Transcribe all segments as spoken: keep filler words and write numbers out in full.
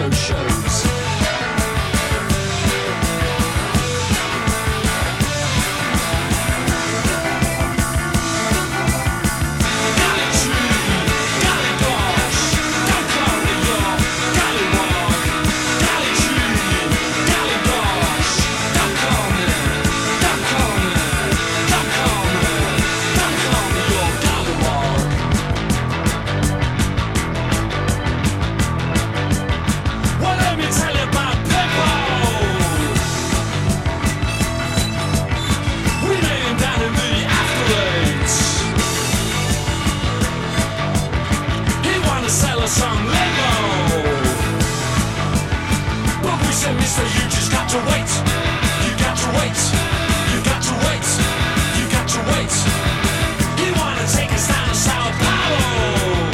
show shows. Some limo, but we said, mister, you just got to wait. You got to wait. You got to wait. You got to wait. He wanna take us down to Sao Paulo,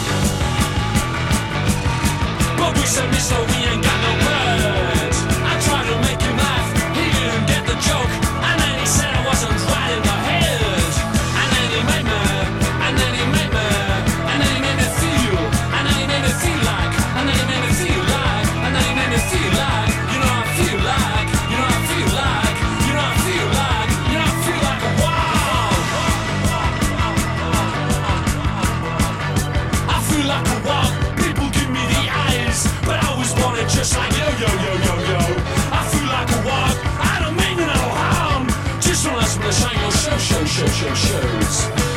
but we said, mister, we ain't got no bird. I tried to make him laugh. He didn't get the joke, and then he said I wasn't right in the head. And then he made me, and then he made me, and then he made me feel. And then he made me feel like, and then he made me feel like, and then he made me feel like, you know I feel like, you know I feel like, you know I feel like, you know I feel like a wow. I feel like a wow. People give me the eyes, but I was wanted just like yo, yo, yo, yo, yo. I feel like a wow. I don't mean no harm. Just wanna shine your show, show, show, show, shows.